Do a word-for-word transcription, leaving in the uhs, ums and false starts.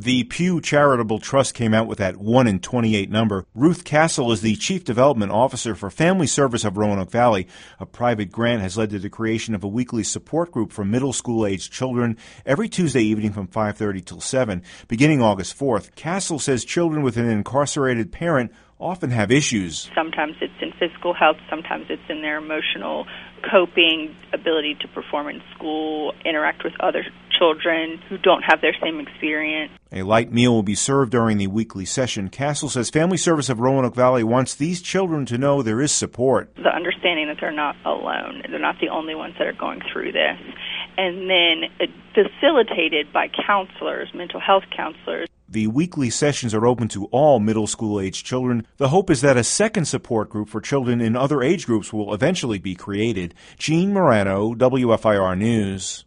The Pew Charitable Trust came out with that one in twenty-eight number. Ruth Castle is the Chief Development Officer for Family Service of Roanoke Valley. A private grant has led to the creation of a weekly support group for middle school-aged children every Tuesday evening from five thirty till seven, beginning August fourth. Castle says children with an incarcerated parent often have issues. Sometimes it's in physical health, sometimes it's in their emotional coping, ability to perform in school, interact with other children who don't have their same experience. A light meal will be served during the weekly session. Castle says Family Service of Roanoke Valley wants these children to know there is support. The understanding that they're not alone, they're not the only ones that are going through this. And then uh, facilitated by counselors, mental health counselors. The weekly sessions are open to all middle school-aged children. The hope is that a second support group for children in other age groups will eventually be created. Gene Morano, W F I R News.